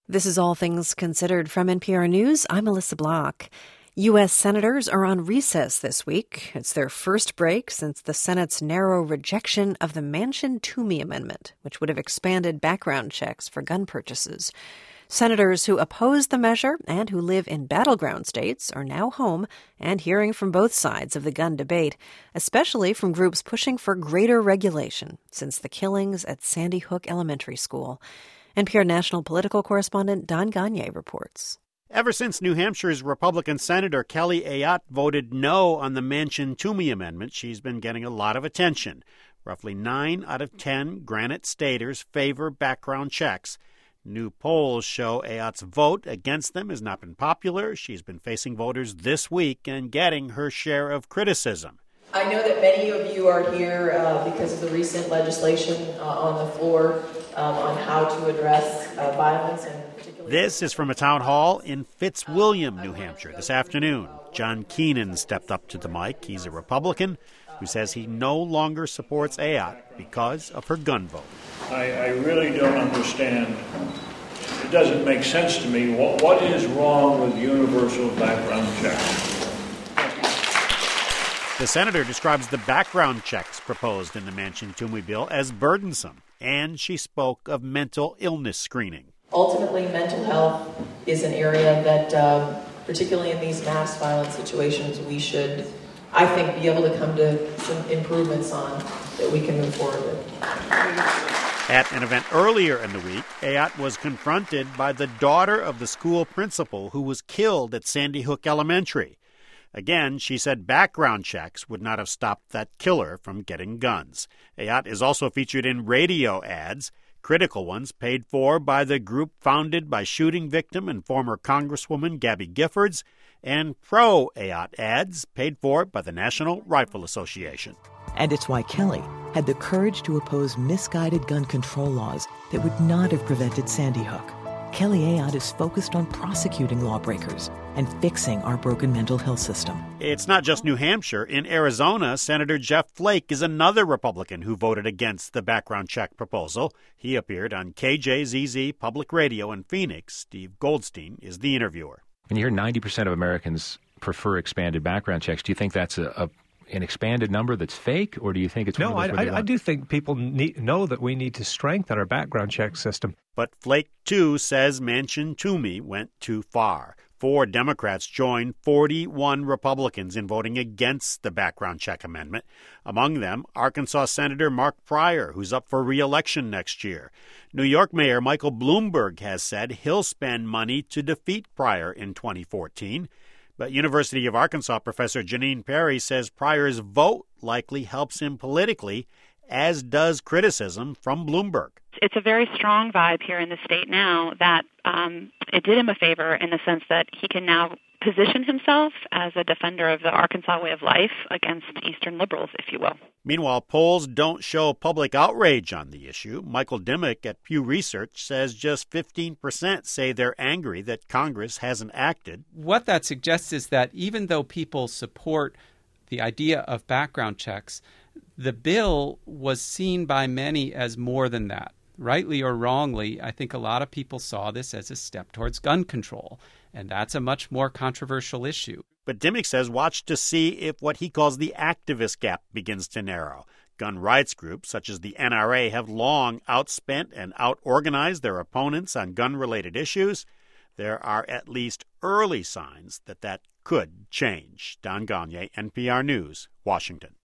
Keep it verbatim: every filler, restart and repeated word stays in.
This is All Things Considered from N P R News. I'm Melissa Block. U S senators are on recess this week. It's their first break since the Senate's narrow rejection of the Manchin-Toomey amendment, which would have expanded background checks for gun purchases. Senators who oppose the measure and who live in battleground states are now home and hearing from both sides of the gun debate, especially from groups pushing for greater regulation since the killings at Sandy Hook Elementary School. N P R national political correspondent Don Gonyea reports. Ever since New Hampshire's Republican Senator Kelly Ayotte voted no on the Manchin-Toomey amendment, she's been getting a lot of attention. Roughly nine out of ten Granite staters favor background checks. New polls show Ayotte's vote against them has not been popular. She's been facing voters this week and getting her share of criticism. I know that many of you are here uh, because of the recent legislation uh, on the floor um, on how to address uh, violence and particularly... This is from a town hall in Fitzwilliam, New Hampshire, this afternoon. John Keenan stepped up to the mic. He's a Republican who says he no longer supports Ayotte because of her gun vote. I, I really don't understand. It doesn't make sense to me. What, what is wrong with universal background checks? The senator describes the background checks proposed in the Manchin-Toomey bill as burdensome, and she spoke of mental illness screening. Ultimately, mental health is an area that, um, particularly in these mass violence situations, we should, I think, be able to come to some improvements on that we can move forward with. At an event earlier in the week, Ayotte was confronted by the daughter of the school principal who was killed at Sandy Hook Elementary. Again, she said background checks would not have stopped that killer from getting guns. Ayotte is also featured in radio ads, critical ones paid for by the group founded by shooting victim and former Congresswoman Gabby Giffords, and pro-Ayotte ads paid for by the National Rifle Association. And it's why Kelly had the courage to oppose misguided gun control laws that would not have prevented Sandy Hook. Kelly Ayotte is focused on prosecuting lawbreakers and fixing our broken mental health system. It's not just New Hampshire. In Arizona, Senator Jeff Flake is another Republican who voted against the background check proposal. He appeared on K J Z Z Public Radio in Phoenix. Steve Goldstein is the interviewer. When you hear ninety percent of Americans prefer expanded background checks, do you think that's a, a an expanded number that's fake, or do you think it's no? one of those I, I, I do think people need, know that we need to strengthen our background check system. But Flake, too, says Manchin-Toomey went too far. Four Democrats joined forty-one Republicans in voting against the background check amendment. Among them, Arkansas Senator Mark Pryor, who's up for re-election next year. New York Mayor Michael Bloomberg has said he'll spend money to defeat Pryor in twenty fourteen. But University of Arkansas professor Janine Perry says Pryor's vote likely helps him politically, as does criticism from Bloomberg. It's a very strong vibe here in the state now that um, it did him a favor in the sense that he can now position himself as a defender of the Arkansas way of life against Eastern liberals, if you will. Meanwhile, polls don't show public outrage on the issue. Michael Dimmock at Pew Research says just fifteen percent say they're angry that Congress hasn't acted. What that suggests is that even though people support the idea of background checks, the bill was seen by many as more than that. Rightly or wrongly, I think a lot of people saw this as a step towards gun control, and that's a much more controversial issue. But Dimmock says watch to see if what he calls the activist gap begins to narrow. Gun rights groups such as the N R A have long outspent and outorganized their opponents on gun-related issues. There are at least early signs that that could change. Don Gonyea, N P R News, Washington.